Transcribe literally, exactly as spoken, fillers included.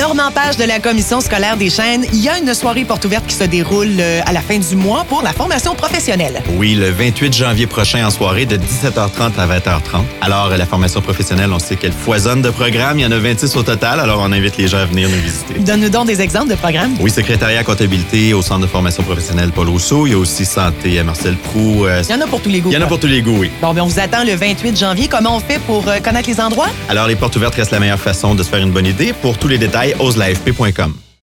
Normand Page de la Commission scolaire des Chênes, il y a une soirée porte ouverte qui se déroule euh, à la fin du mois pour la formation professionnelle. Oui, le vingt-huit janvier prochain en soirée de dix-sept heures trente à vingt heures trente. Alors, la formation professionnelle, on sait qu'elle foisonne de programmes. Il y en a vingt-six au total, alors on invite les gens à venir nous visiter. Donne-nous donc des exemples de programmes. Oui, secrétariat comptabilité au Centre de formation professionnelle Paul Rousseau. Il y a aussi santé à Marcel Proulx. Euh, il y en a pour tous les goûts. Il y en a pour tous les goûts, oui. Bon, bien, on vous attend le vingt-huit janvier. Comment on fait pour euh, connaître les endroits? Alors, les portes ouvertes restent la meilleure façon de se faire une bonne idée. Pour tous les détails, ose la f p point com.